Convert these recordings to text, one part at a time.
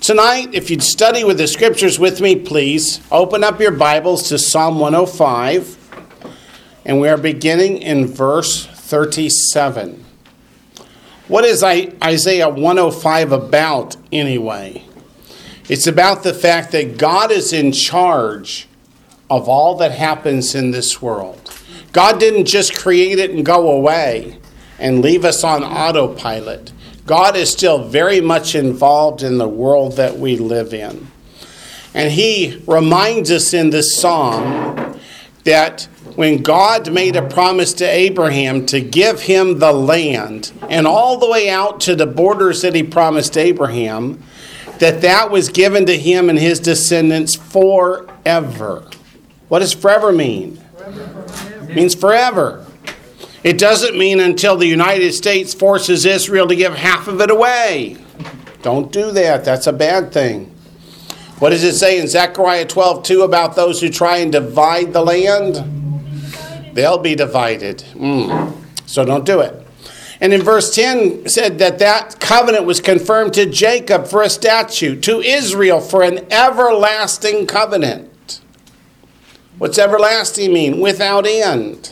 Tonight, if you'd study with the scriptures with me, please open up your Bibles to Psalm 105, and we are beginning in verse 37. What is Isaiah 105 about anyway? It's about the fact that God is in charge of all that happens in this world. God didn't just create it and go away and leave us on autopilot. God is still very much involved in the world that we live in. And he reminds us in this psalm that when God made a promise to Abraham to give him the land, and all the way out to the borders that he promised Abraham, that was given to him and his descendants forever. What does forever mean? It means forever. It doesn't mean until the United States forces Israel to give half of it away. Don't do that. That's a bad thing. What does it say in Zechariah 12:2 about those who try and divide the land? They'll be divided. So don't do it. And in verse 10 said that covenant was confirmed to Jacob for a statute, to Israel for an everlasting covenant. What's everlasting mean? Without end.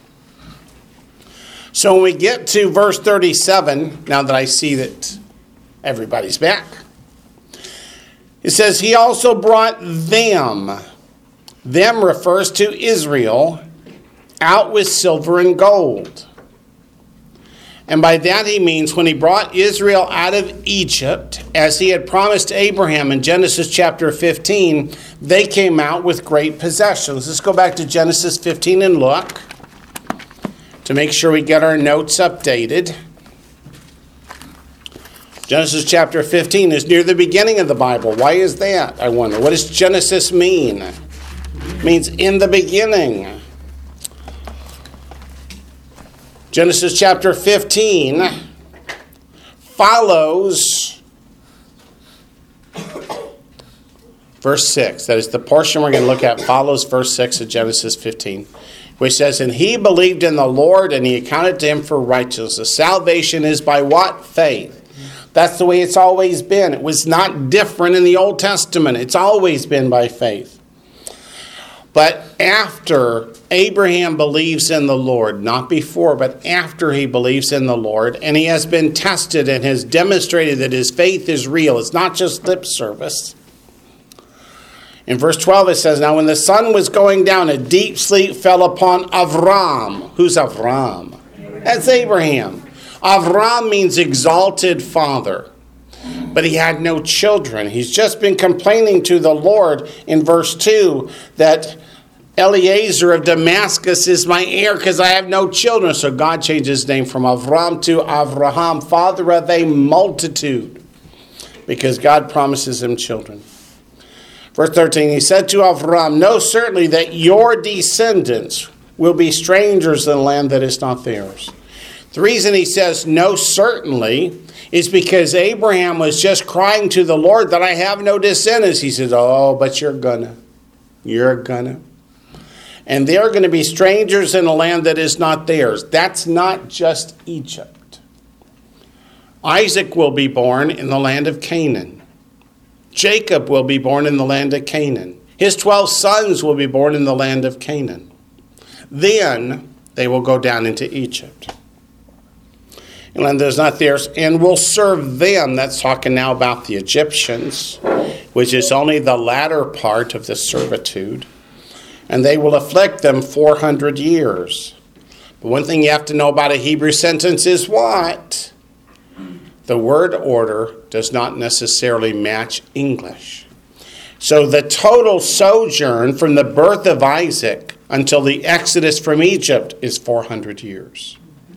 So when we get to verse 37, now that I see that everybody's back, it says, he also brought them. Them refers to Israel, out with silver and gold. And by that he means when he brought Israel out of Egypt, as he had promised Abraham in Genesis chapter 15, they came out with great possessions. Let's go back to Genesis 15 and look to make sure we get our notes updated. Genesis chapter 15 is near the beginning of the Bible. Why is that, I wonder? What does Genesis mean? It means in the beginning. Genesis chapter 15 follows verse 6. That is the portion we're going to look at, follows verse 6 of Genesis 15, which says, and he believed in the Lord, and he accounted to him for righteousness. Salvation is by what? Faith. That's the way it's always been. It was not different in the Old Testament. It's always been by faith. But after Abraham believes in the Lord, not before, but after he believes in the Lord, and he has been tested and has demonstrated that his faith is real, it's not just lip service. In verse 12 it says, now when the sun was going down, a deep sleep fell upon Avram. Who's Avram? That's Abraham. Avram means exalted father. But he had no children. He's just been complaining to the Lord in verse 2 that Eliezer of Damascus is my heir because I have no children. So God changed his name from Avram to Avraham, father of a multitude, because God promises him children. Verse 13, he said to Avram, know certainly that your descendants will be strangers in a land that is not theirs. The reason he says no certainly is because Abraham was just crying to the Lord that I have no descendants. He says, oh, but you're gonna. And they're going to be strangers in a land that is not theirs. That's not just Egypt. Isaac will be born in the land of Canaan. Jacob will be born in the land of Canaan. His 12 sons will be born in the land of Canaan. Then they will go down into Egypt. And land that is not theirs, and will serve them. That's talking now about the Egyptians, which is only the latter part of the servitude. And they will afflict them 400 years. But one thing you have to know about a Hebrew sentence is what? The word order does not necessarily match English. So the total sojourn from the birth of Isaac until the exodus from Egypt is 400 years.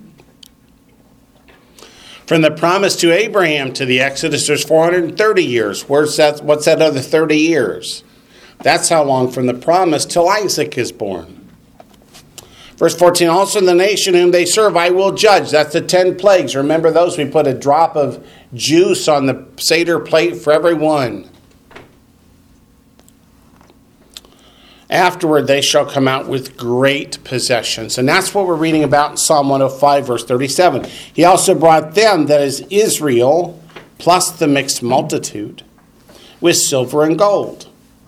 From the promise to Abraham to the Exodus, there's 430 years. What's that other 30 years? That's how long from the promise till Isaac is born. Verse 14, also in the nation whom they serve I will judge. That's the 10 plagues. Remember those? We put a drop of juice on the Seder plate for everyone. Afterward, they shall come out with great possessions. And that's what we're reading about in Psalm 105, verse 37. He also brought them, that is Israel, plus the mixed multitude. with silver and gold.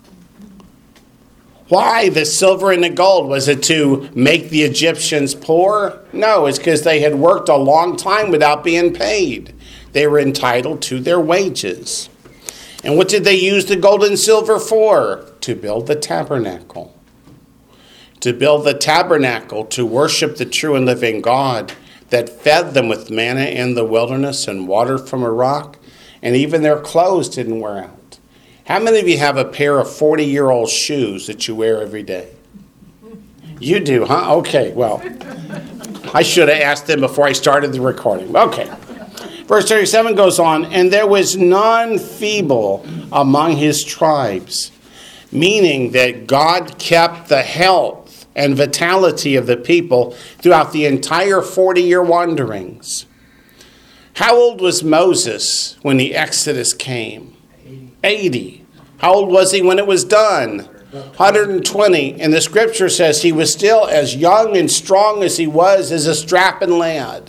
Why the silver and the gold? Was it to make the Egyptians poor? No, it's because they had worked a long time without being paid. They were entitled to their wages. And what did they use the gold and silver for? To build the tabernacle. To build the tabernacle, to worship the true and living God that fed them with manna in the wilderness and water from a rock, and even their clothes didn't wear out. How many of you have a pair of 40-year-old shoes that you wear every day? You do, huh? Okay, well, I should have asked them before I started the recording. Okay. Verse 37 goes on, and there was none feeble among his tribes, meaning that God kept the health and vitality of the people throughout the entire 40-year wanderings. How old was Moses when the Exodus came? 80. How old was he when it was done? 120. And the scripture says he was still as young and strong as he was as a strapping lad.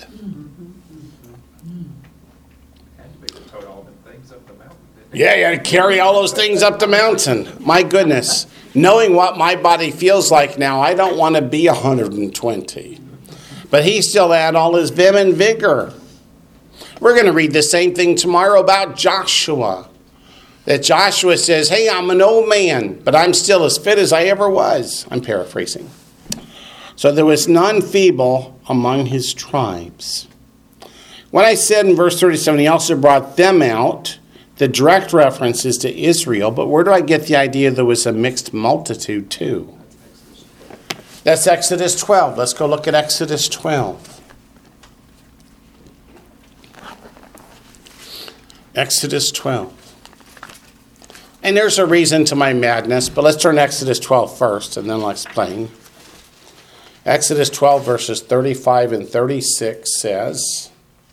Yeah, you had to carry all those things up the mountain. My goodness. Knowing what my body feels like now, I don't want to be 120. But he still had all his vim and vigor. We're going to read the same thing tomorrow about Joshua. That Joshua says, hey, I'm an old man, but I'm still as fit as I ever was. I'm paraphrasing. So there was none feeble among his tribes. When I said in verse 37, he also brought them out, the direct reference is to Israel, but where do I get the idea there was a mixed multitude too? That's Exodus 12. Let's go look at Exodus 12. Exodus 12. And there's a reason to my madness, but let's turn to Exodus 12 first, and then I'll explain. Exodus 12, verses 35 and 36 says,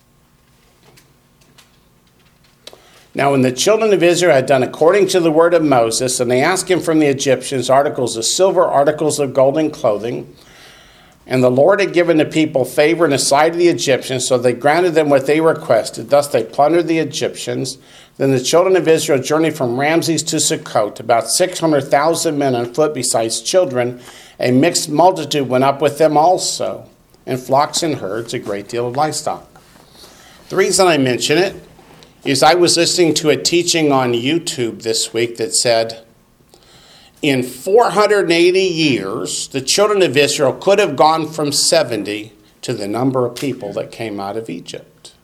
Now when the children of Israel had done according to the word of Moses, and they asked him from the Egyptians articles of silver, articles of gold, and clothing, and the Lord had given the people favor in the sight of the Egyptians, so they granted them what they requested. Thus they plundered the Egyptians. Then the children of Israel journeyed from Ramses to Succoth, about 600,000 men on foot besides children. A mixed multitude went up with them also, and flocks and herds, a great deal of livestock. The reason I mention it is I was listening to a teaching on YouTube this week that said, in 480 years, the children of Israel could have gone from 70 to the number of people that came out of Egypt.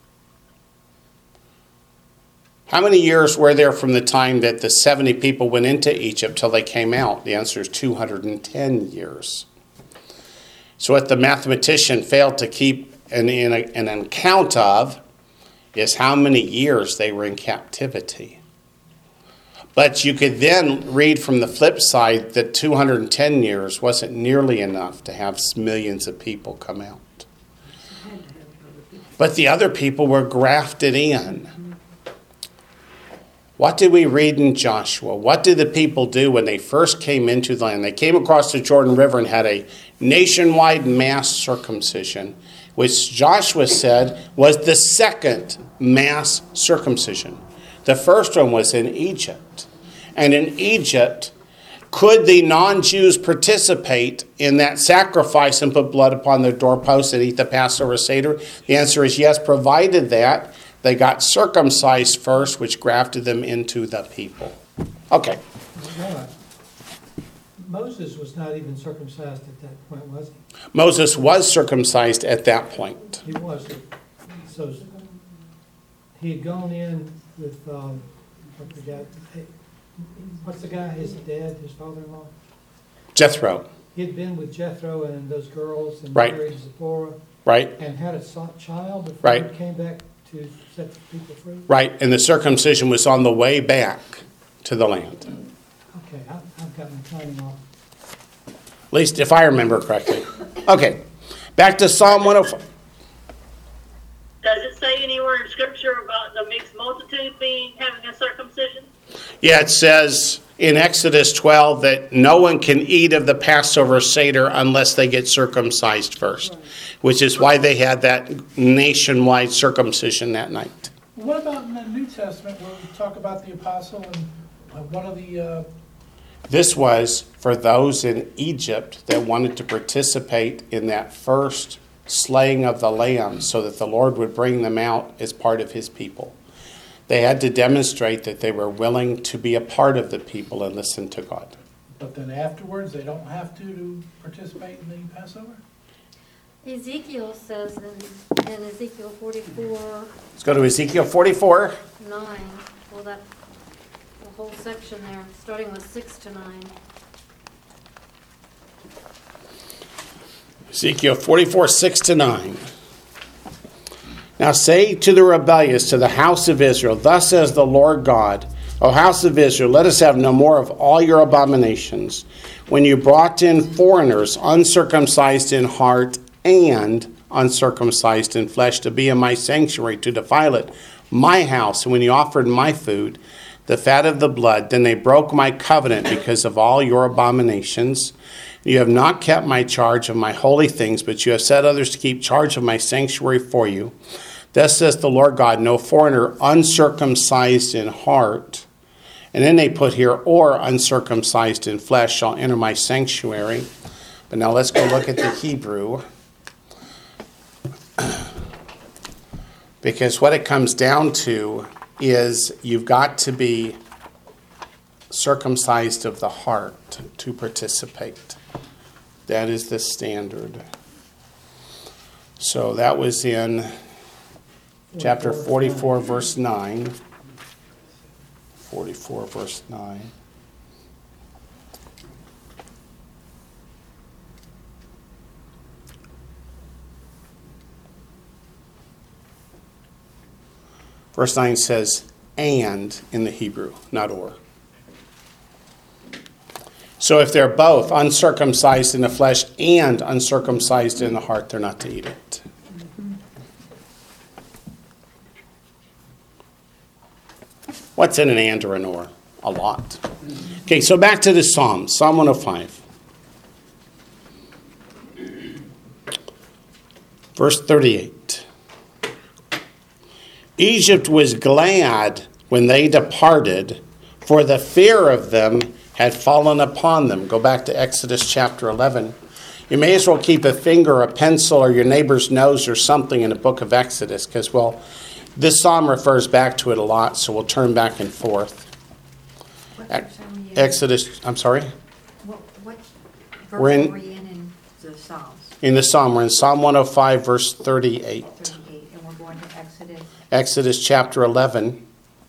How many years were there from the time that the 70 people went into Egypt till they came out? The answer is 210 years. So what the mathematician failed to keep an account of is how many years they were in captivity. But you could then read from the flip side that 210 years wasn't nearly enough to have millions of people come out. But the other people were grafted in. What did we read in Joshua? What did the people do when they first came into the land? They came across the Jordan River and had a nationwide mass circumcision, which Joshua said was the second mass circumcision. The first one was in Egypt. And in Egypt, could the non-Jews participate in that sacrifice and put blood upon their doorposts and eat the Passover Seder? The answer is yes, provided that they got circumcised first, which grafted them into the people. Okay. Moses was not even circumcised at that point, was he? Moses was circumcised at that point. He was. So he had gone in with, what's the guy, his dad, his father-in-law? Jethro. He had been with Jethro and those girls and Right. married Zipporah. Right. And had a child before Right. he came back to set the people free. Right. And the circumcision was on the way back to the land. Okay, I've got my timing off. At least if I remember correctly. Okay. Back to Psalm 105. Does it say anywhere in Scripture about the mixed multitude having a circumcision? Yeah, it says in Exodus 12 that no one can eat of the Passover Seder unless they get circumcised first, which is why they had that nationwide circumcision that night. What about in the New Testament where we talk about the apostle and What are the, This was for those in Egypt that wanted to participate in that first slaying of the lamb so that the Lord would bring them out as part of his people. They had to demonstrate that they were willing to be a part of the people and listen to God. but then afterwards, they don't have to participate in the Passover? Ezekiel says in Ezekiel 44:9, Let's go to Ezekiel 44. well, that the whole section there, starting with 6 to 9. Ezekiel 44, 6 to 9. Now say to the rebellious, to the house of Israel, thus says the Lord God, O house of Israel, let us have no more of all your abominations. When you brought in foreigners, uncircumcised in heart and uncircumcised in flesh, to be in my sanctuary, to defile it, my house, and when you offered my food, the fat of the blood, then they broke my covenant because of all your abominations. You have not kept my charge of my holy things, but you have set others to keep charge of my sanctuary for you. Thus says the Lord God, no foreigner uncircumcised in heart, and then they put here, or uncircumcised in flesh shall enter my sanctuary. But now let's go look at the Hebrew. Because what it comes down to is you've got to be circumcised of the heart to participate. That is the standard. So that was in chapter 44, verse 9. 44, verse 9. Verse 9 says, and in the Hebrew, not or. So if they're both uncircumcised in the flesh and uncircumcised in the heart, they're not to eat it. What's in an and or an or? A lot. Okay, so back to the Psalm. Psalm 105. Verse 38. Egypt was glad when they departed, for the fear of them had fallen upon them. Go back to Exodus chapter 11. You may as well keep a finger, a pencil, or your neighbor's nose or something in the book of Exodus, because, well, this psalm refers back to it a lot, so we'll turn back and forth. Exodus, I'm sorry? What We're verse in- were you in the Psalms? In the psalm, we're in Psalm 105, verse 38. 38, and we're going to Exodus. Exodus chapter 11.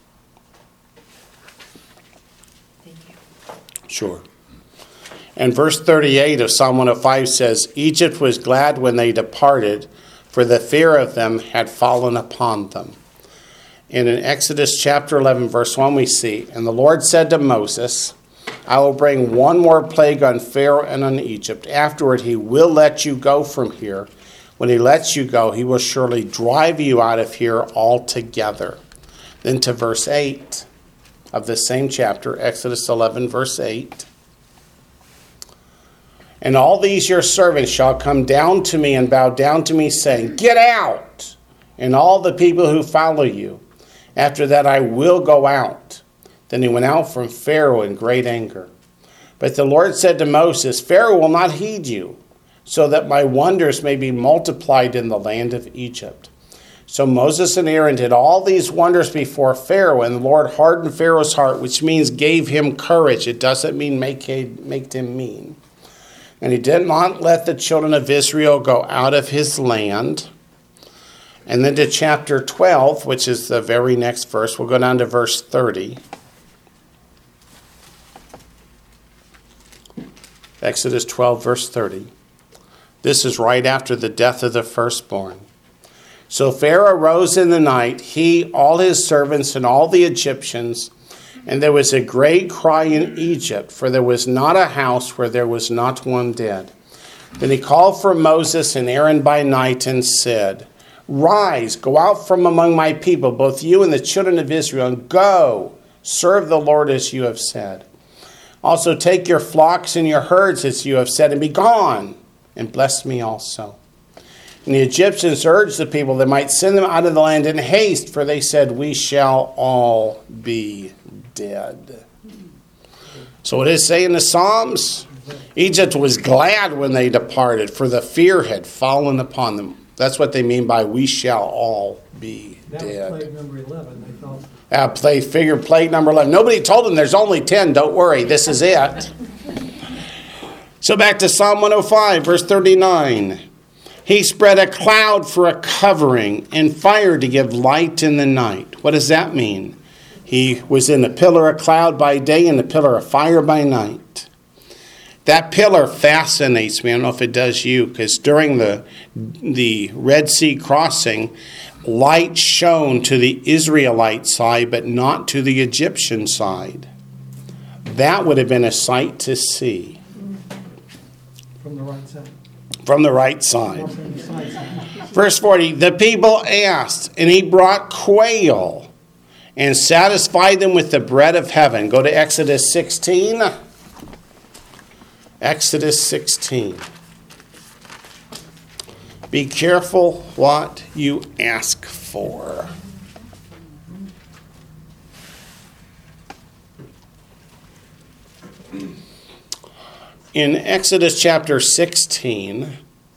Thank you. Sure. And verse 38 of Psalm 105 says, Egypt was glad when they departed, for the fear of them had fallen upon them. And in Exodus chapter 11, verse 1, we see, and the Lord said to Moses, I will bring one more plague on Pharaoh and on Egypt. Afterward, he will let you go from here. When he lets you go, he will surely drive you out of here altogether. Then to verse 8 of the same chapter, Exodus 11, verse 8. And all these your servants shall come down to me and bow down to me, saying, Get out, and all the people who follow you. After that I will go out. Then he went out from Pharaoh in great anger. But the Lord said to Moses, Pharaoh will not heed you, so that my wonders may be multiplied in the land of Egypt. So Moses and Aaron did all these wonders before Pharaoh, and the Lord hardened Pharaoh's heart, which means gave him courage. It doesn't mean make him mean. And he did not let the children of Israel go out of his land. And then to chapter 12, which is the very next verse. We'll go down to verse 30. Exodus 12, verse 30. This is right after the death of the firstborn. So Pharaoh rose in the night, he, all his servants, and all the Egyptians, and there was a great cry in Egypt, for there was not a house where there was not one dead. Then he called for Moses and Aaron by night and said, Rise, go out from among my people, both you and the children of Israel, and go, serve the Lord as you have said. Also take your flocks and your herds as you have said, and be gone, and bless me also. And the Egyptians urged the people they might send them out of the land in haste, for they said, we shall all be dead. So what does it say in the Psalms? Egypt was glad when they departed, for the fear had fallen upon them. That's what they mean by we shall all be dead. That was plague number 11. They thought. Plague number 11. Nobody told them there's only 10. Don't worry, this is it. So back to Psalm 105, verse 39. He spread a cloud for a covering and fire to give light in the night. What does that mean? He was in a pillar of cloud by day and a pillar of fire by night. That pillar fascinates me. I don't know if it does you, because during the Red Sea crossing, light shone to the Israelite side, but not to the Egyptian side. That would have been a sight to see. From the right side. From the right side. From the side side. Verse 40, the people asked, and he brought quail and satisfied them with the bread of heaven. Go to Exodus 16. Exodus 16. Be careful what you ask for. In Exodus chapter 16,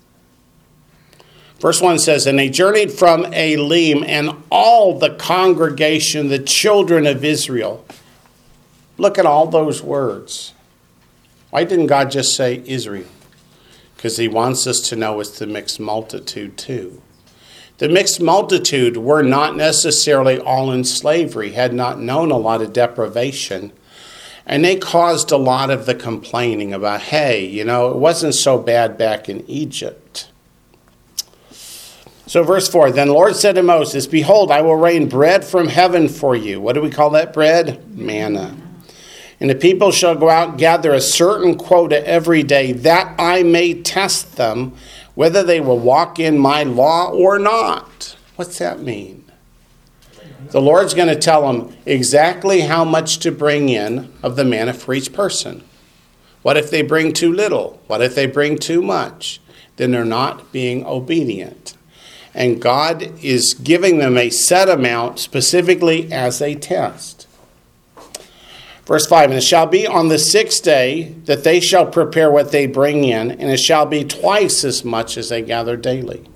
verse 1 says, and they journeyed from Elim, and all the congregation, the children of Israel. Look at all those words. Why didn't God just say Israel? Because he wants us to know it's the mixed multitude too. The mixed multitude were not necessarily all in slavery, had not known a lot of deprivation. And they caused a lot of the complaining about, hey, it wasn't so bad back in Egypt. So verse 4, then the Lord said to Moses, behold, I will rain bread from heaven for you. What do we call that bread? Manna. And the people shall go out and gather a certain quota every day, that I may test them, whether they will walk in my law or not. What's that mean? The Lord's going to tell them exactly how much to bring in of the manna for each person. What if they bring too little? What if they bring too much? Then they're not being obedient. And God is giving them a set amount specifically as a test. Verse 5, and it shall be on the 6th day that they shall prepare what they bring in, and it shall be twice as much as they gather daily.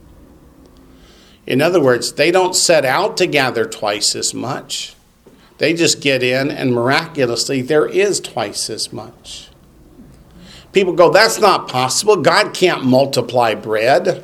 In other words, they don't set out to gather twice as much. They just get in, and miraculously, there is twice as much. People go, that's not possible. God can't multiply bread.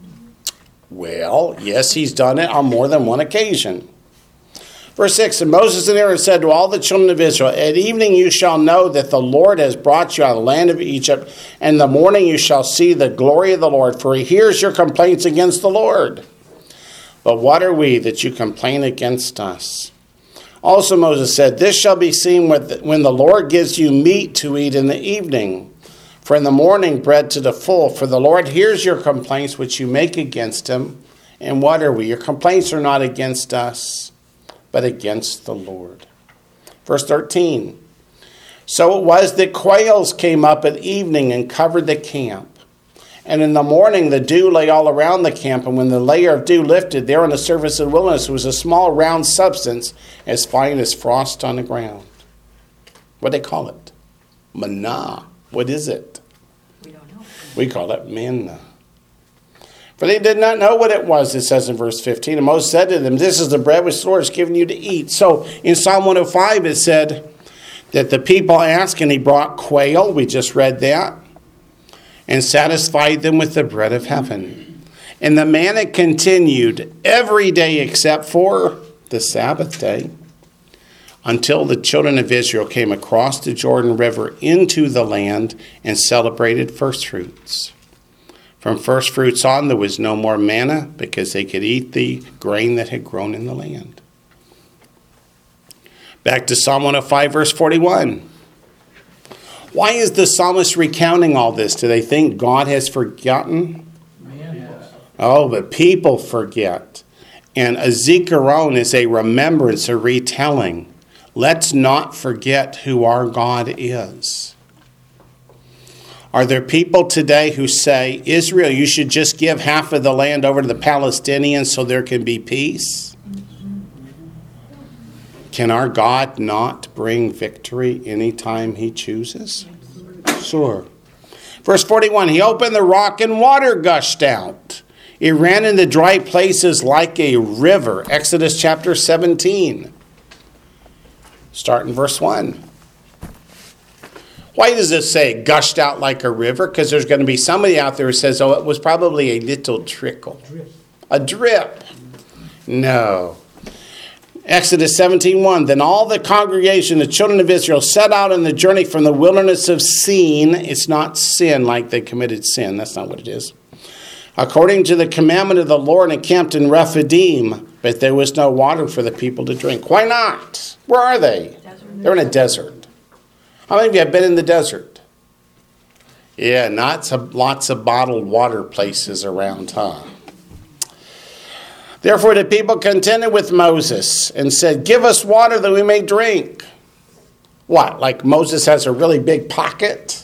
Well, yes, he's done it on more than one occasion. Verse 6, and Moses and Aaron said to all the children of Israel, at evening you shall know that the Lord has brought you out of the land of Egypt, and in the morning you shall see the glory of the Lord, for he hears your complaints against the Lord. But what are we that you complain against us? Also Moses said, this shall be seen when the Lord gives you meat to eat in the evening, for in the morning bread to the full. For the Lord hears your complaints which you make against him. And what are we? Your complaints are not against us, but against the Lord. Verse 13. So it was that quails came up at evening and covered the camp. And in the morning the dew lay all around the camp, and when the layer of dew lifted, there on the surface of the wilderness was a small round substance as fine as frost on the ground. What do they call it? Manna. What is it? We don't know. We call it manna. For they did not know what it was, it says in verse 15. And Moses said to them, this is the bread which the Lord has given you to eat. So in Psalm 105 it said that the people asked, and he brought quail. We just read that. And satisfied them with the bread of heaven. And the manna continued every day except for the Sabbath day, until the children of Israel came across the Jordan River into the land and celebrated first fruits. From first fruits on, there was no more manna, because they could eat the grain that had grown in the land. Back to Psalm 105, verse 41. Why is the psalmist recounting all this? Do they think God has forgotten? Oh, but people forget. And a zikaron is a remembrance, a retelling. Let's not forget who our God is. Are there people today who say, Israel, you should just give half of the land over to the Palestinians so there can be peace? Can our God not bring victory anytime he chooses? Sure. Verse 41, he opened the rock and water gushed out. It ran in the dry places like a river. Exodus chapter 17. Start in verse 1. Why does it say gushed out like a river? Because there's going to be somebody out there who says, oh, it was probably a little trickle. A drip. No. Exodus 17:1. Then all the congregation, the children of Israel, set out on the journey from the wilderness of Sin. It's not sin like they committed sin. That's not what it is. According to the commandment of the Lord, and camped in Rephidim, but there was no water for the people to drink. Why not? Where are they? They're in a desert. How many of you have been in the desert? Yeah, lots of bottled water places around, huh? Therefore the people contended with Moses and said, give us water that we may drink. What, like Moses has a really big pocket?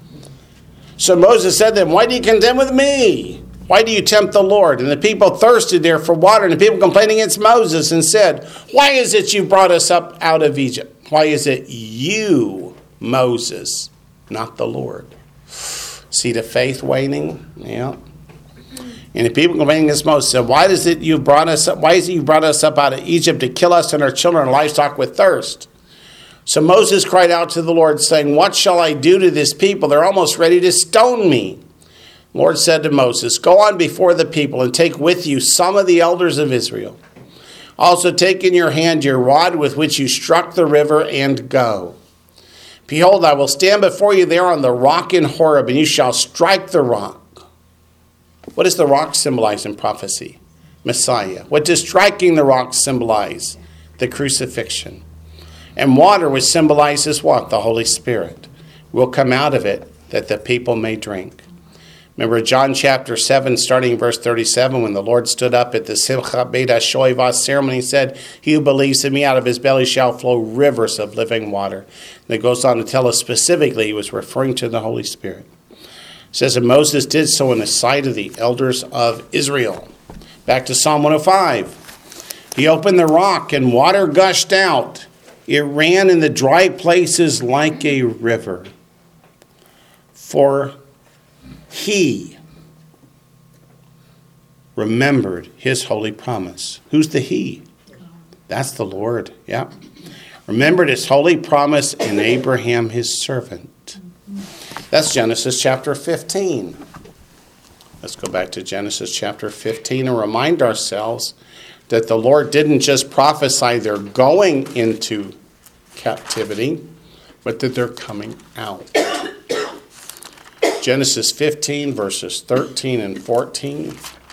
So Moses said to them, why do you contend with me? Why do you tempt the Lord? And the people thirsted there for water, and the people complained against Moses and said, why is it you brought us up out of Egypt? Why is it you, Moses, not the Lord? See the faith waning? Yeah. And the people complaining against Moses said, why is it you brought us up out of Egypt to kill us and our children and livestock with thirst? So Moses cried out to the Lord, saying, what shall I do to this people? They're almost ready to stone me. The Lord said to Moses, go on before the people and take with you some of the elders of Israel. Also take in your hand your rod with which you struck the river and go. Behold, I will stand before you there on the rock in Horeb, and you shall strike the rock. What does the rock symbolize in prophecy? Messiah. What does striking the rock symbolize? The crucifixion. And water, which symbolizes what? The Holy Spirit, will come out of it that the people may drink. Remember John chapter 7, starting in verse 37, when the Lord stood up at the Simchat Beit HaShoivah ceremony, he said, he who believes in me, out of his belly shall flow rivers of living water. And it goes on to tell us specifically he was referring to the Holy Spirit. It says that Moses did so in the sight of the elders of Israel. Back to Psalm 105. He opened the rock and water gushed out. It ran in the dry places like a river. For he remembered his holy promise. Who's the he? That's the Lord. Yeah. Remembered his holy promise in Abraham his servant. That's Genesis chapter 15. Let's go back to Genesis chapter 15 and remind ourselves that the Lord didn't just prophesy they're going into captivity, but that they're coming out. Genesis 15, verses 13 and 14.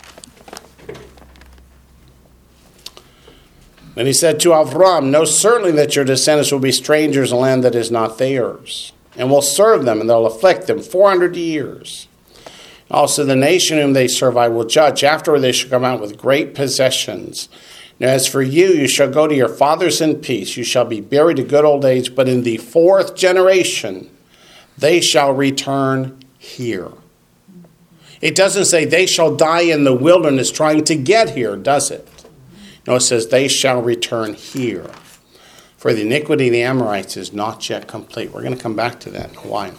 Then he said to Avram, know certainly that your descendants will be strangers in a land that is not theirs, and will serve them, and they'll afflict them 400 years. Also the nation whom they serve I will judge. Afterward they shall come out with great possessions. Now as for you, you shall go to your fathers in peace. You shall be buried to good old age, but in the fourth generation they shall return here. It doesn't say they shall die in the wilderness trying to get here, does it? No, it says they shall return here. For the iniquity of the Amorites is not yet complete. We're going to come back to that in a while.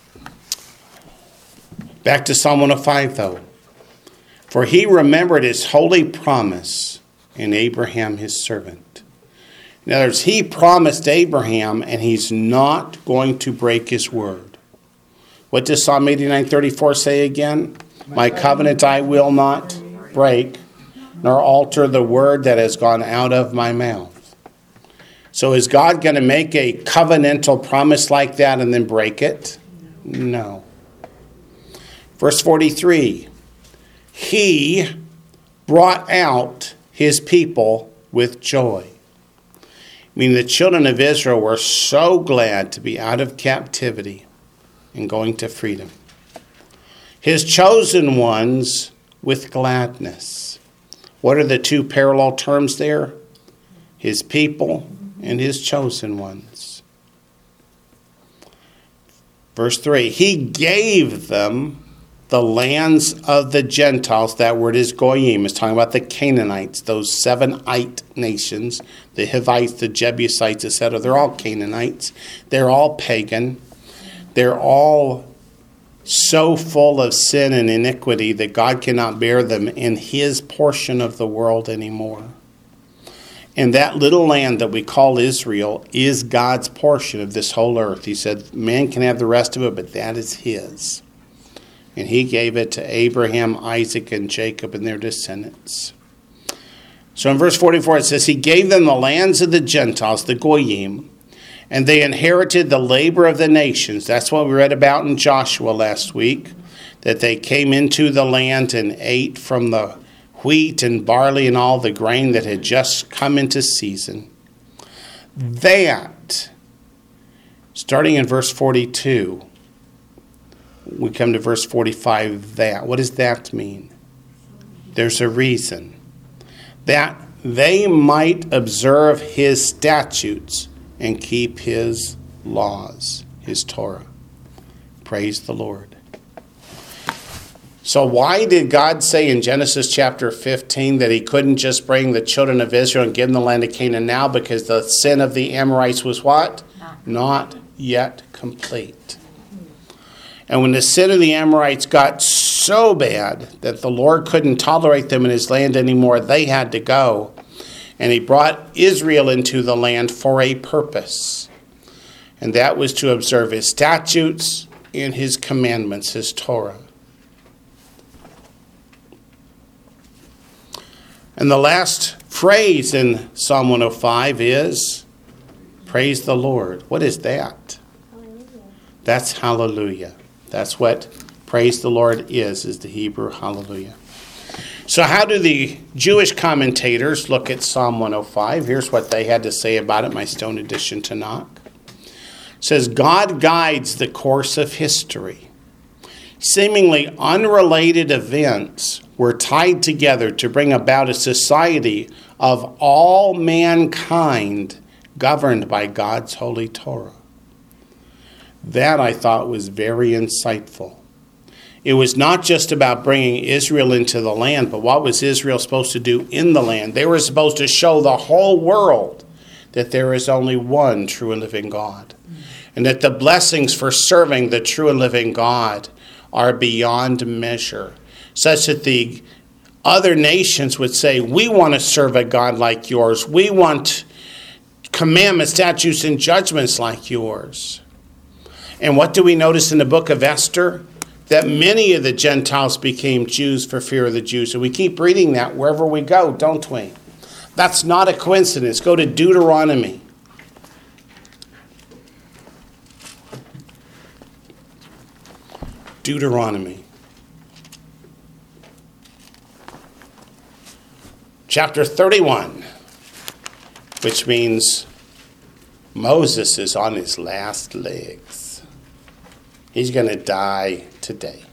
Back to Psalm 105, though. For he remembered his holy promise in Abraham his servant. In other words, he promised Abraham, and he's not going to break his word. What does Psalm 89:34 say again? My covenant I will not break, nor alter the word that has gone out of my mouth. So is God going to make a covenantal promise like that and then break it? No. Verse 43, he brought out his people with joy. I mean, the children of Israel were so glad to be out of captivity and going to freedom. His chosen ones with gladness. What are the two parallel terms there? His people and his chosen ones. Verse 3, he gave them the lands of the Gentiles. That word is goyim. It's talking about the Canaanites, those 7-ite nations, the Hivites, the Jebusites, etc. They're all Canaanites. They're all pagan. They're all so full of sin and iniquity that God cannot bear them in his portion of the world anymore. And that little land that we call Israel is God's portion of this whole earth. He said, man can have the rest of it, but that is his. And he gave it to Abraham, Isaac, and Jacob and their descendants. So in verse 44 it says, he gave them the lands of the Gentiles, the Goyim, and they inherited the labor of the nations. That's what we read about in Joshua last week, that they came into the land and ate from the wheat and barley and all the grain that had just come into season. That, starting in verse 42, we come to verse 45, that. What does that mean? There's a reason. That they might observe his statutes and keep his laws, his Torah. Praise the Lord. So why did God say in Genesis chapter 15 that he couldn't just bring the children of Israel and give them the land of Canaan now? Because the sin of the Amorites was what? Not yet complete. And when the sin of the Amorites got so bad that the Lord couldn't tolerate them in his land anymore, they had to go. And he brought Israel into the land for a purpose. And that was to observe his statutes and his commandments, his Torah. And the last phrase in Psalm 105 is, praise the Lord. What is that? Hallelujah. That's hallelujah. That's what praise the Lord is the Hebrew hallelujah. So how do the Jewish commentators look at Psalm 105? Here's what they had to say about it, my Stone Edition Tanakh. It says, God guides the course of history. Seemingly unrelated events were tied together to bring about a society of all mankind governed by God's holy Torah. That, I thought, was very insightful. It was not just about bringing Israel into the land, but what was Israel supposed to do in the land? They were supposed to show the whole world that there is only one true and living God, and that the blessings for serving the true and living God are beyond measure, such that the other nations would say, we want to serve a God like yours. We want commandments, statutes, and judgments like yours. And what do we notice in the book of Esther? That many of the Gentiles became Jews for fear of the Jews. And we keep reading that wherever we go, don't we? That's not a coincidence. Go to Deuteronomy. Deuteronomy. Chapter 31, which means Moses is on his last legs. He's going to die today.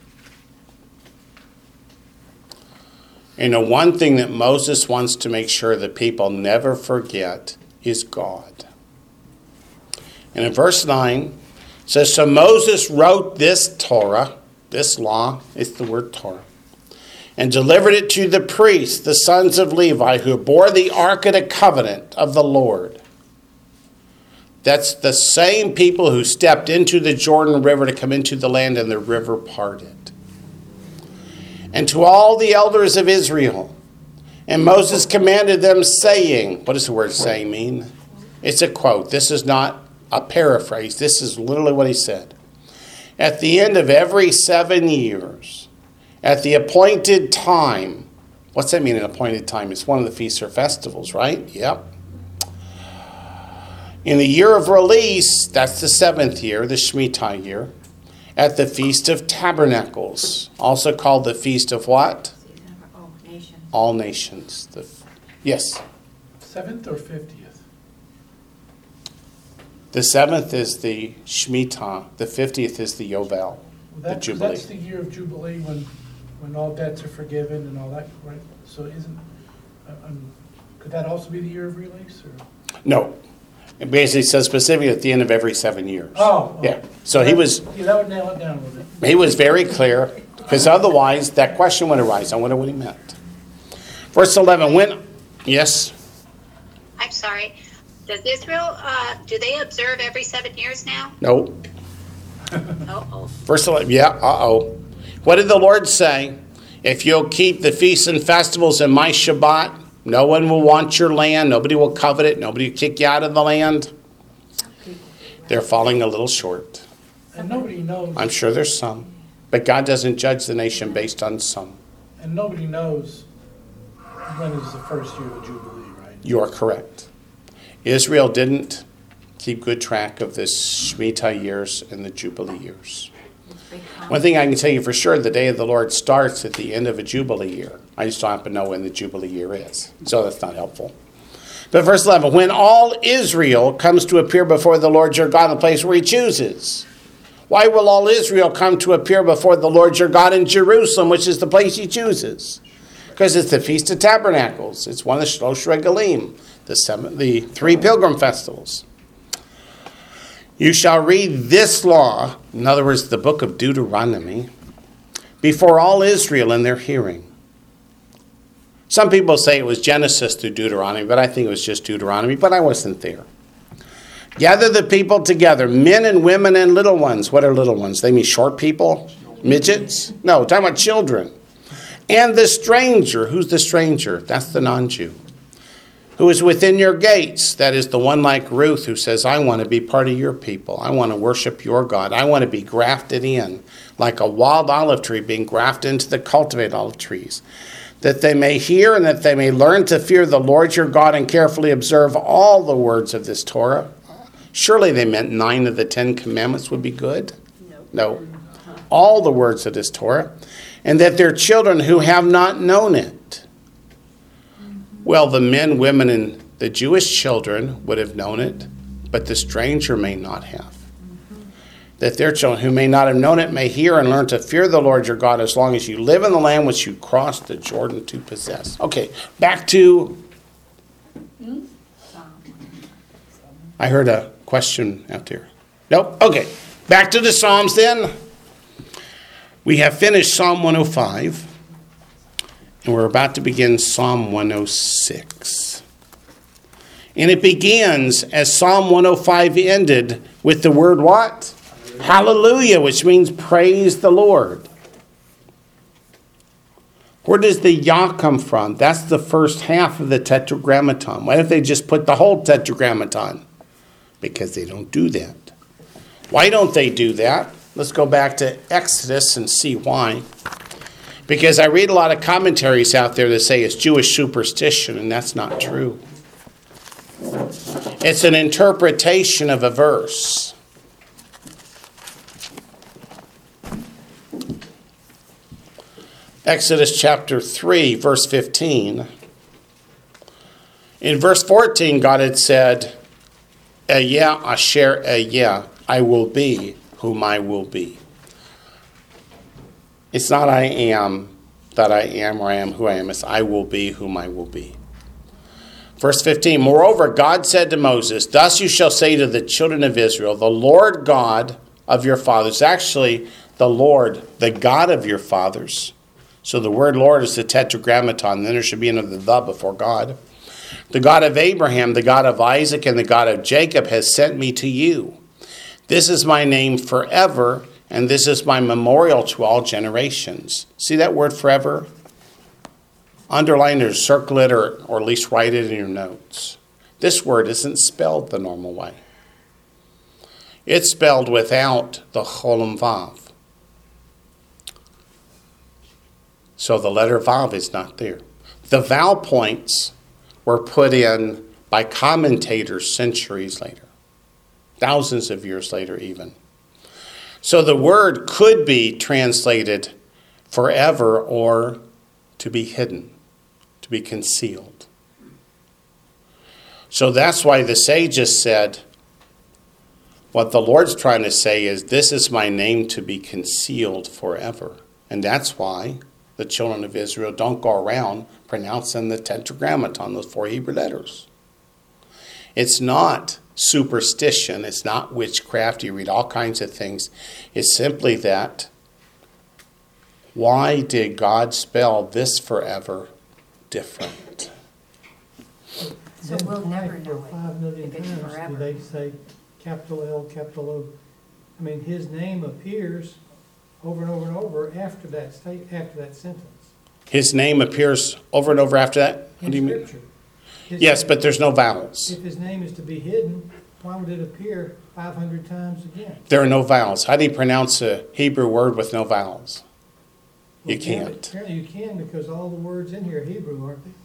And the one thing that Moses wants to make sure that people never forget is God. And in verse 9, it says, so Moses wrote this Torah, this law, it's the word Torah, and delivered it to the priests, the sons of Levi, who bore the Ark of the Covenant of the Lord. That's the same people who stepped into the Jordan River to come into the land, and the river parted. And to all the elders of Israel. And Moses commanded them, saying, what does the word saying mean? It's a quote. This is not a paraphrase. This is literally what he said. At the end of every 7 years, at the appointed time. What's that mean, an appointed time? It's one of the feasts or festivals, right? Yep. In the year of release, that's the 7th year, the Shemitah year, at the Feast of Tabernacles, also called the Feast of what? Nations. All nations. Yes? 7th or 50th? The 7th is the Shemitah. The 50th is the Yovel, the Jubilee. That's the year of Jubilee when all debts are forgiven and all that, right? So could that also be the year of release? Or? No. It basically says specifically at the end of every 7 years. Oh. Yeah. So he was Yeah, that would nail it down a little bit. very clear, because otherwise that question would arise. I wonder what he meant. Verse 11, when, yes? I'm sorry. Does Israel, do they observe every 7 years now? No. Oh, Verse 11, yeah, uh-oh. What did the Lord say? If you'll keep the feasts and festivals in my Shabbat, no one will want your land. Nobody will covet it. Nobody will kick you out of the land. They're falling a little short. And nobody knows. I'm sure there's some. But God doesn't judge the nation based on some. And nobody knows when is the first year of the Jubilee, right? You are correct. Israel didn't keep good track of the Shemitah years and the Jubilee years. One thing I can tell you for sure, the day of the Lord starts at the end of a Jubilee year. I just don't happen to know when the Jubilee year is. So that's not helpful. But verse 11, when all Israel comes to appear before the Lord your God in the place where he chooses. Why will all Israel come to appear before the Lord your God in Jerusalem, which is the place he chooses? Because it's the Feast of Tabernacles. It's one of the Shlosh Regalim, the 3 pilgrim festivals. You shall read this law, in other words, the book of Deuteronomy, before all Israel in their hearing. Some people say it was Genesis through Deuteronomy, but I think it was just Deuteronomy, but I wasn't there. Gather the people together, men and women and little ones. What are little ones? They mean short people? Midgets? No, talking about children. And the stranger. Who's the stranger? That's the non-Jew. Who is within your gates. That is the one like Ruth who says, I want to be part of your people. I want to worship your God. I want to be grafted in, like a wild olive tree being grafted into the cultivated olive trees, that they may hear and that they may learn to fear the Lord your God and carefully observe all the words of this Torah. Surely they meant 9 of the 10 commandments would be good? No. All the words of this Torah. And that their children who have not known it. Well, the men, women, and the Jewish children would have known it, but the stranger may not have. That their children who may not have known it may hear and learn to fear the Lord your God as long as you live in the land which you crossed the Jordan to possess. Okay, back to... I heard a question out there. Nope. Okay, back to the Psalms then. We have finished Psalm 105. And we're about to begin Psalm 106. And it begins as Psalm 105 ended with the word what? Hallelujah, which means praise the Lord. Where does the Yah come from? That's the first half of the Tetragrammaton. Why don't they just put the whole Tetragrammaton? Because they don't do that. Why don't they do that? Let's go back to Exodus and see why. Because I read a lot of commentaries out there that say it's Jewish superstition, and that's not true. It's an interpretation of a verse. Exodus chapter 3, verse 15. In verse 14, God had said, Ehyeh asher ehyeh, I will be whom I will be. It's not I am that I am or I am who I am. It's I will be whom I will be. Verse 15, moreover, God said to Moses, thus you shall say to the children of Israel, the Lord God of your fathers. Actually, the Lord, the God of your fathers. So the word Lord is the Tetragrammaton. Then there should be another the before God. The God of Abraham, the God of Isaac, and the God of Jacob has sent me to you. This is my name forever, and this is my memorial to all generations. See that word forever? Underline it or circle it or at least write it in your notes. This word isn't spelled the normal way. It's spelled without the Cholam Vav. So the letter Vav is not there. The vowel points were put in by commentators centuries later. Thousands of years later even. So the word could be translated forever or to be hidden, to be concealed. So that's why the sages said, what the Lord's trying to say is, this is my name to be concealed forever. And that's why the children of Israel don't go around pronouncing the Tetragrammaton, those 4 Hebrew letters. It's not superstition. It's not witchcraft. You read all kinds of things. It's simply that, why did God spell this forever different? So Then we'll why never for know 5 million if it's times forever. do they say capital L, capital O? I mean, his name appears over and over and over after that sentence. His name appears over and over after that? What do you In mean? Scripture. His Yes, name- but there's no vowels. If his name is to be hidden, why would it appear 500 times again? There are no vowels. How do you pronounce a Hebrew word with no vowels? You Well, can't. Apparently you can, because all the words in here are Hebrew, aren't they?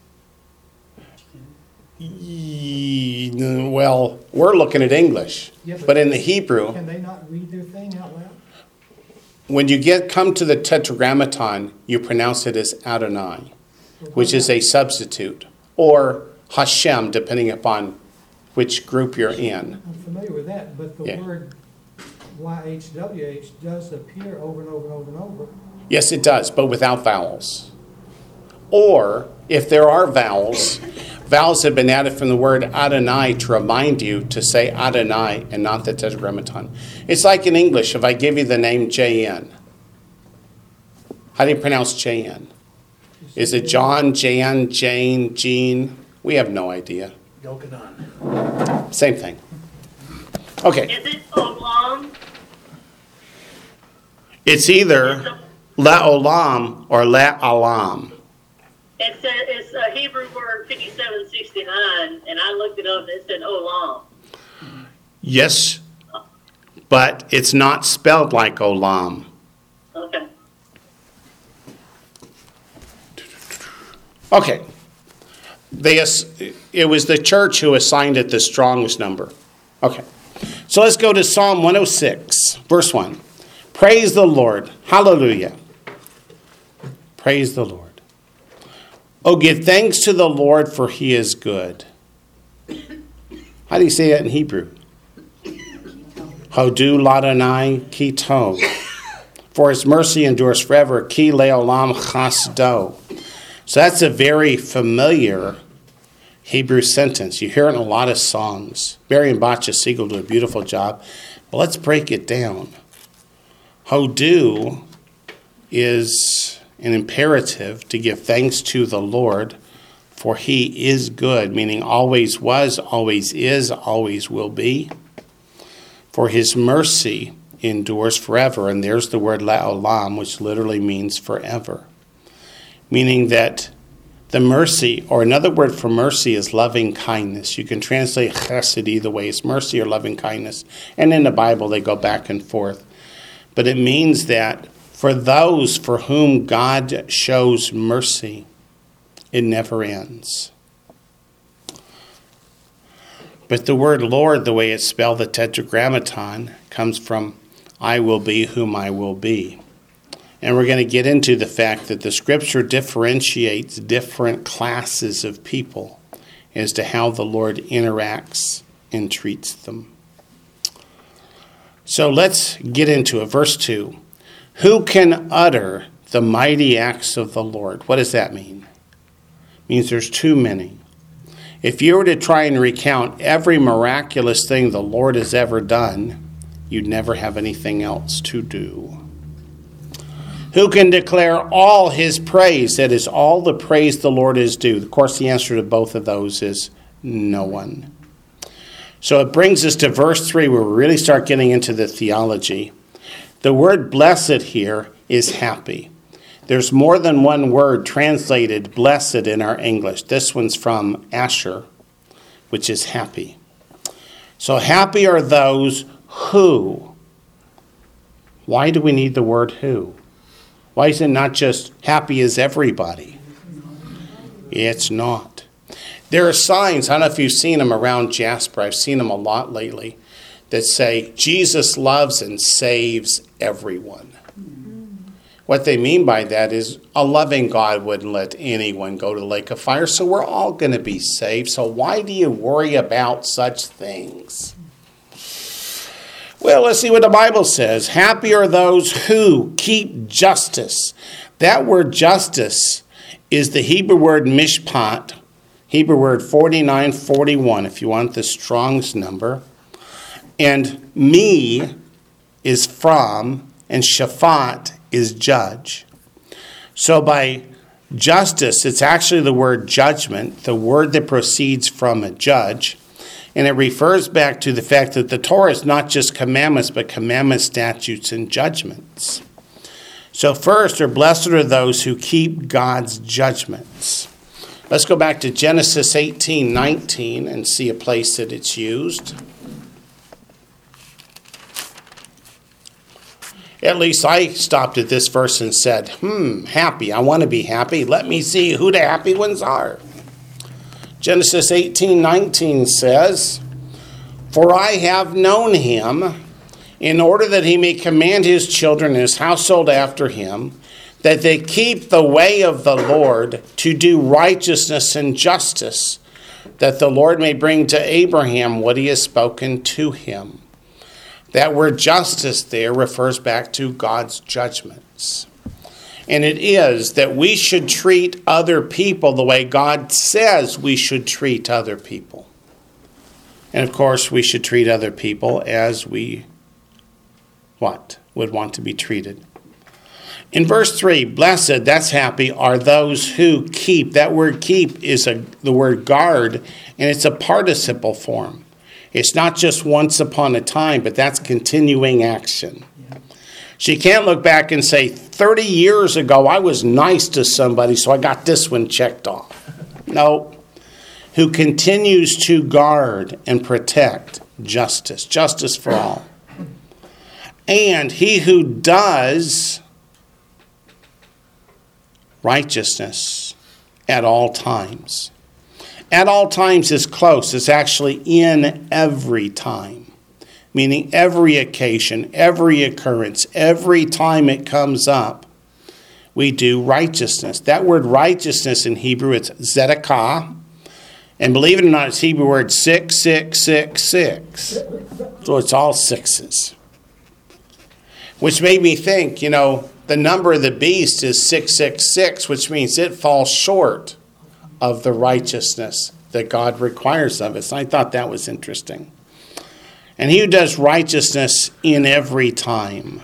Well, we're looking at English. Yeah, But in the Hebrew, Can they not read their thing out loud? when you come to the Tetragrammaton, you pronounce it as Adonai, which is a substitute, or Hashem, depending upon which group you're in. I'm familiar with that, but the Yeah. word YHWH does appear over and over and over and over. Yes, it does, but without vowels. Or, if there are vowels, vowels have been added from the word Adonai to remind you to say Adonai and not the Tetragrammaton. It's like in English, if I give you the name J.N. How do you pronounce J.N.? Is it John, Jan, Jane, Jean? We have no idea. Yochanan. Same thing. Okay, Is it Olam? it's either La-Olam or La-Alam. It's a Hebrew word 5769, and I looked it up and it said Olam. Yes, but it's not spelled like Olam. Okay. Okay. It was the church who assigned it the Strong's number. Okay. So let's go to Psalm 106, verse 1. Praise the Lord. Hallelujah. Praise the Lord. Oh, give thanks to the Lord, for he is good. How do you say that in Hebrew? Hodu ladonai ki tov. For his mercy endures forever. Ki leolam chasdo. So that's a very familiar Hebrew sentence. You hear it in a lot of songs. Barry and Batya Siegel do a beautiful job. But let's break it down. Hodu is an imperative to give thanks to the Lord, for he is good, meaning always was, always is, always will be. For his mercy endures forever. And there's the word la'olam, which literally means forever. Meaning that the mercy, or another word for mercy, is loving kindness. You can translate chesed either way. It's mercy or loving kindness. And in the Bible, they go back and forth. But it means that for those for whom God shows mercy, it never ends. But the word Lord, the way it's spelled, the Tetragrammaton, comes from I will be whom I will be. And we're going to get into the fact that the Scripture differentiates different classes of people as to how the Lord interacts and treats them. So let's get into it. Verse 2. Who can utter the mighty acts of the Lord? What does that mean? It means there's too many. If you were to try and recount every miraculous thing the Lord has ever done, you'd never have anything else to do. Who can declare all his praise? That is, all the praise the Lord is due. Of course, the answer to both of those is no one. So it brings us to verse 3, where we really start getting into the theology. The word blessed here is happy. There's more than one word translated blessed in our English. This one's from Asher, which is happy. So happy are those who. Why do we need the word who? Why is it not just happy as everybody? It's not. There are signs, I don't know if you've seen them around Jasper, I've seen them a lot lately, that say Jesus loves and saves everyone. What they mean by that is a loving God wouldn't let anyone go to the lake of fire, so we're all going to be saved. So why do you worry about such things? Well, let's see what the Bible says. Happy are those who keep justice. That word justice is the Hebrew word mishpat, Hebrew word 4941, if you want the Strong's number. And me is from, and shaphat is judge. So by justice, it's actually the word judgment, the word that proceeds from a judge. And it refers back to the fact that the Torah is not just commandments, but commandments, statutes, and judgments. So first, blessed are those who keep God's judgments. Let's go back to Genesis 18:19 and see a place that it's used. At least I stopped at this verse and said, happy. I want to be happy. Let me see who the happy ones are. Genesis 18:19 says, "For I have known him, in order that he may command his children and his household after him, that they keep the way of the Lord to do righteousness and justice, that the Lord may bring to Abraham what he has spoken to him." That word justice there refers back to God's judgments. And it is that we should treat other people the way God says we should treat other people. And of course, we should treat other people as we would want to be treated. In verse 3, blessed, that's happy, are those who keep. That word keep is the word guard, and it's a participle form. It's not just once upon a time, but that's continuing action. So you can't look back and say, 30 years ago, I was nice to somebody, so I got this one checked off. No. Who continues to guard and protect justice. Justice for all. And he who does righteousness at all times. At all times is close. It's actually in every time. Meaning every occasion, every occurrence, every time it comes up, we do righteousness. That word righteousness in Hebrew, it's zedekah. And believe it or not, it's Hebrew word 6666. So it's all sixes. Which made me think, the number of the beast is 666, which means it falls short of the righteousness that God requires of us. I thought that was interesting. And he who does righteousness in every time.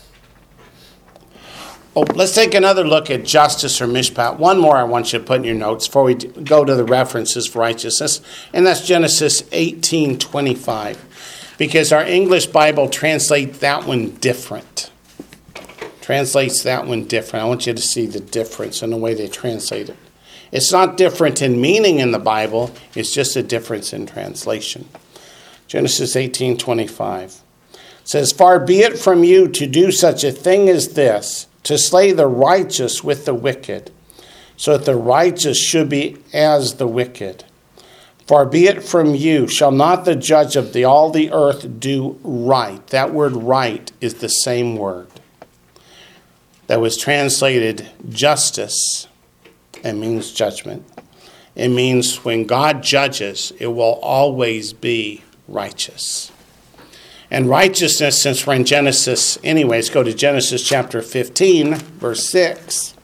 Let's take another look at justice or mishpat. One more I want you to put in your notes before we go to the references for righteousness. And that's Genesis 18:25. Because our English Bible translates that one different. I want you to see the difference in the way they translate it. It's not different in meaning in the Bible. It's just a difference in translation. Genesis 18:25 says, "Far be it from you to do such a thing as this, to slay the righteous with the wicked, so that the righteous should be as the wicked. Far be it from you, shall not the judge of all the earth do right?" That word right is the same word that was translated justice and means judgment. It means when God judges, it will always be righteous. And righteousness, since we're in Genesis anyways, go to Genesis chapter 15, verse 6.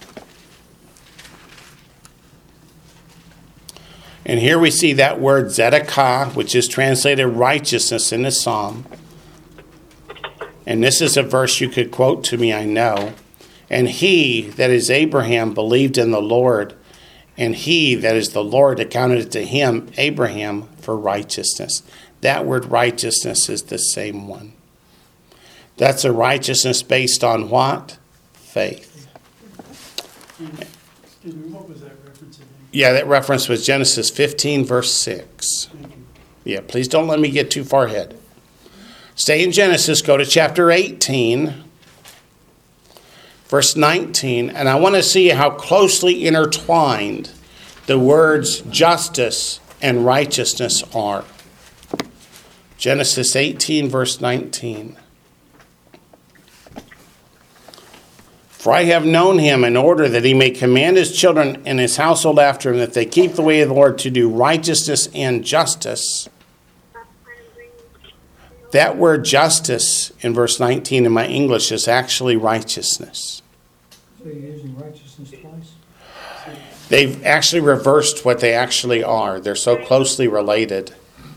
And here we see that word zedekah, which is translated righteousness in the psalm. And this is a verse you could quote to me, I know. "And he, that is Abraham, believed in the Lord, and he, that is the Lord, accounted it to him," Abraham, "for righteousness." That word righteousness is the same one. That's a righteousness based on what? Faith. Excuse me, what was that reference again? Yeah, that reference was Genesis 15, verse 6. Yeah, please don't let me get too far ahead. Stay in Genesis, go to chapter 18, verse 19, and I want to see how closely intertwined the words justice and righteousness are. Genesis 18, verse 19. "For I have known him in order that he may command his children and his household after him, that they keep the way of the Lord to do righteousness and justice." That word justice in verse 19 in my English is actually righteousness. So you're using righteousness twice? They've actually reversed what they actually are. They're so closely related.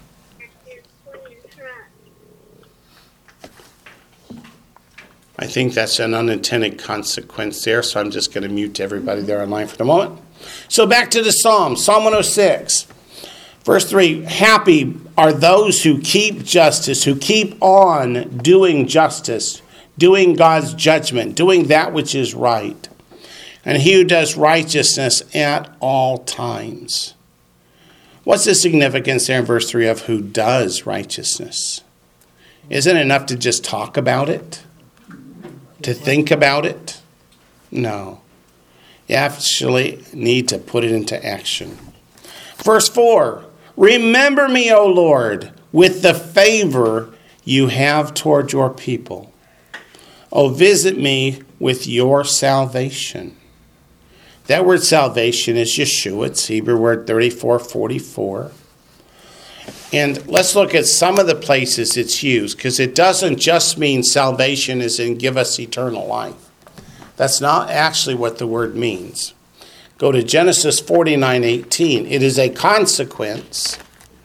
I think that's an unintended consequence there, so I'm just going to mute everybody there online for the moment. So back to the Psalm, Psalm 106, verse 3. Happy are those who keep justice, who keep on doing justice, doing God's judgment, doing that which is right. And he who does righteousness at all times. What's the significance there in verse 3 of who does righteousness? Isn't it enough to just talk about it? To think about it? No. You actually need to put it into action. Verse 4, remember me, O Lord, with the favor you have toward your people. O visit me with your salvation. That word salvation is Yeshua. It's Hebrew word 3444. And let's look at some of the places it's used, because it doesn't just mean salvation as in give us eternal life. That's not actually what the word means. Go to Genesis 49:18. It is a consequence.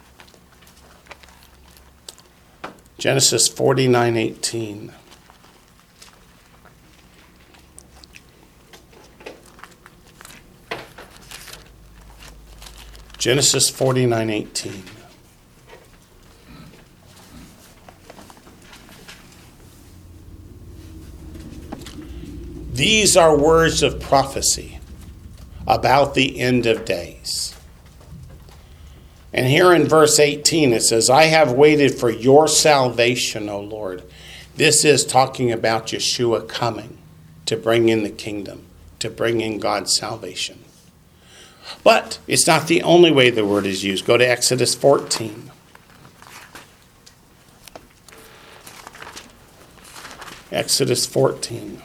Genesis 49:18. Genesis 49:18. These are words of prophecy about the end of days. And here in verse 18 it says, I have waited for your salvation, O Lord. This is talking about Yeshua coming to bring in the kingdom, to bring in God's salvation. But it's not the only way the word is used. Go to Exodus 14. Exodus 14.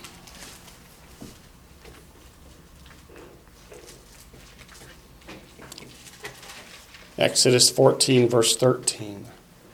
Exodus 14, verse 13.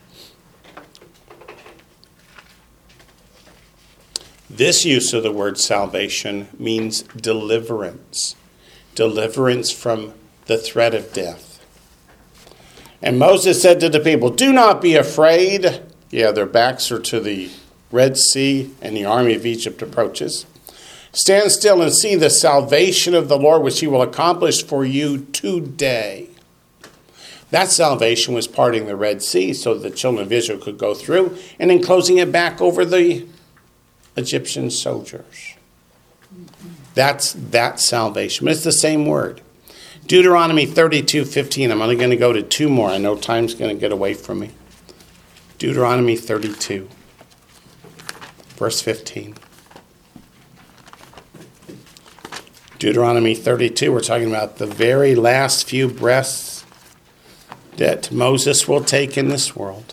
This use of the word salvation means deliverance. Deliverance from the threat of death. And Moses said to the people, do not be afraid. Yeah, their backs are to the Red Sea, and the army of Egypt approaches. Stand still and see the salvation of the Lord, which he will accomplish for you today. That salvation was parting the Red Sea so that the children of Israel could go through, and then closing it back over the Egyptian soldiers. That's that salvation. But it's the same word. Deuteronomy 32:15. I'm only going to go to two more. I know time's going to get away from me. Deuteronomy 32, verse 15. Deuteronomy 32, we're talking about the very last few breaths that Moses will take in this world.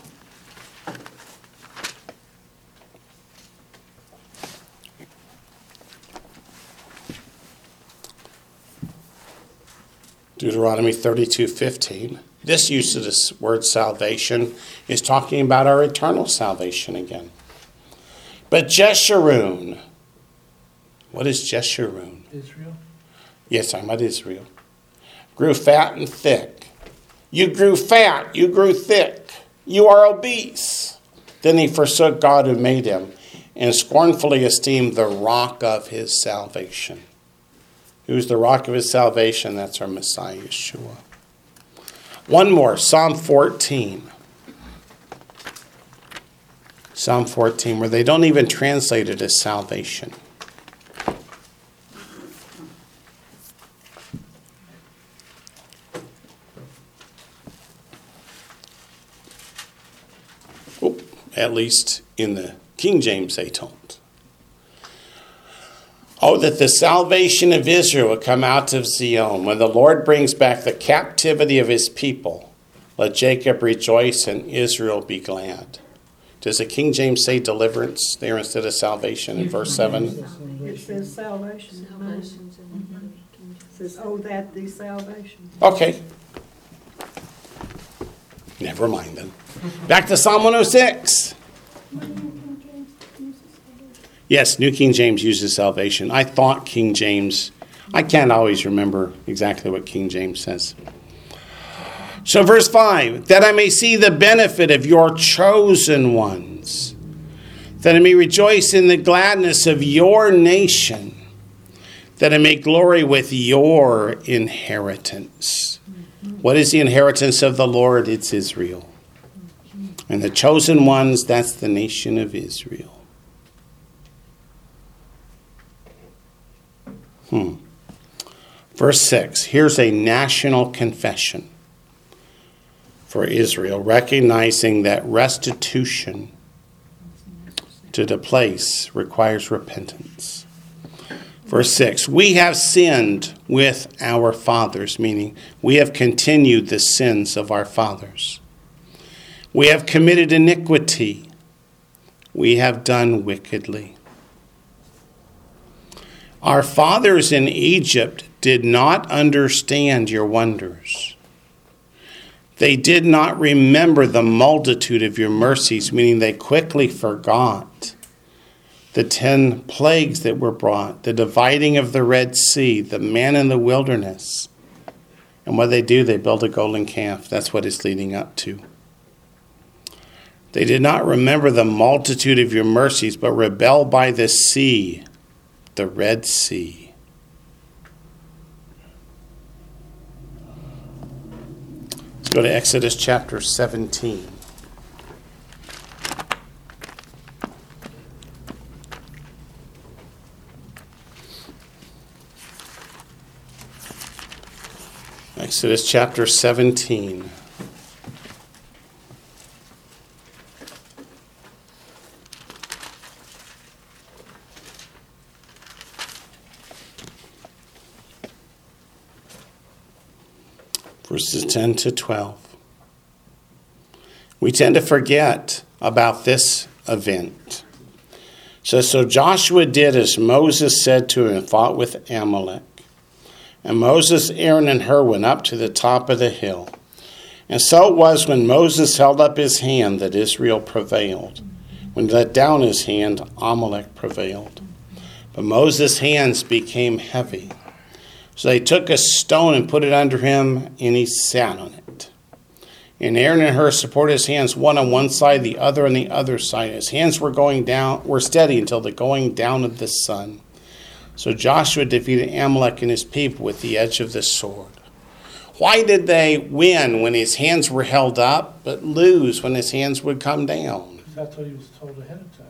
Deuteronomy 32:15. This use of this word salvation is talking about our eternal salvation again. But Jeshurun. What is Jeshurun? Israel? Yes, I'm at Israel. Grew fat and thick. You grew fat, you grew thick, you are obese. Then he forsook God who made him and scornfully esteemed the rock of his salvation. Who's the rock of his salvation? That's our Messiah, Yeshua. One more, Psalm 14. Psalm 14, where they don't even translate it as salvation. At least in the King James they don't. Oh, that the salvation of Israel would come out of Zion. When the Lord brings back the captivity of his people, let Jacob rejoice and Israel be glad. Does the King James say deliverance there instead of salvation in verse 7? It says salvation. It says, oh, that the salvation. Okay. Never mind then. Back to Psalm 106. Yes, New King James uses salvation. I thought King James, I can't always remember exactly what King James says. So verse 5, that I may see the benefit of your chosen ones, that I may rejoice in the gladness of your nation, that I may glory with your inheritance. What is the inheritance of the Lord? It's Israel. And the chosen ones, that's the nation of Israel. Verse 6, here's a national confession for Israel, recognizing that restitution to the place requires repentance. Verse 6, we have sinned with our fathers, meaning we have continued the sins of our fathers. We have committed iniquity. We have done wickedly. Our fathers in Egypt did not understand your wonders. They did not remember the multitude of your mercies, meaning they quickly forgot the 10 plagues that were brought, the dividing of the Red Sea, the man in the wilderness. And what they do, they build a golden calf. That's what it's leading up to. They did not remember the multitude of your mercies, but rebelled by the sea, the Red Sea. Let's go to Exodus chapter 17. Exodus chapter 17. Verses 10 to 12. We tend to forget about this event. So Joshua did as Moses said to him and fought with Amalek. And Moses, Aaron, and Hur went up to the top of the hill. And so it was when Moses held up his hand that Israel prevailed. When he let down his hand, Amalek prevailed. But Moses' hands became heavy. So they took a stone and put it under him, and he sat on it. And Aaron and Hur supported his hands, one on one side, the other on the other side. His hands were steady until the going down of the sun. So Joshua defeated Amalek and his people with the edge of the sword. Why did they win when his hands were held up, but lose when his hands would come down? That's what he was told ahead of time.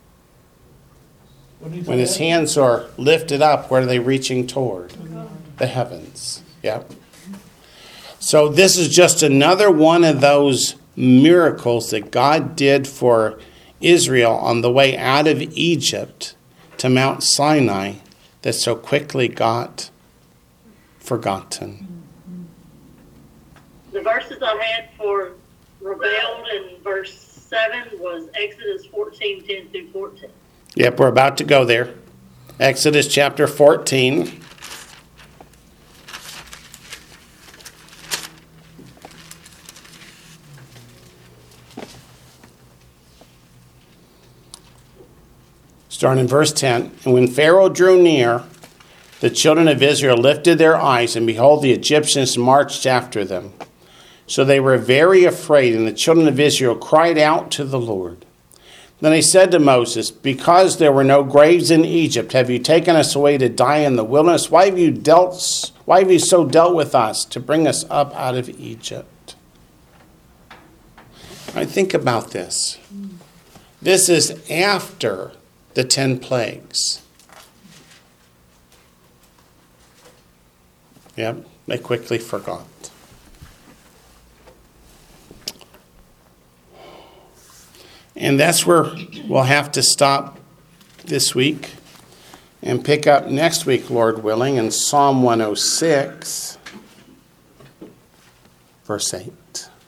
When his hands are lifted up, where are they reaching toward? The heavens. Yep. So this is just another one of those miracles that God did for Israel on the way out of Egypt to Mount Sinai that so quickly got forgotten. The verses I had for rebelled in verse 7 was Exodus 14, 10 through 14. Yep, we're about to go there. Exodus chapter 14. Starting in verse 10, and when Pharaoh drew near, the children of Israel lifted their eyes, and behold, the Egyptians marched after them. So they were very afraid, and the children of Israel cried out to the Lord. Then they said to Moses, because there were no graves in Egypt, have you taken us away to die in the wilderness? Why have you so dealt with us to bring us up out of Egypt? I think about this. This is after the 10 plagues. Yep, they quickly forgot. And that's where we'll have to stop this week and pick up next week, Lord willing, in Psalm 106, verse 8.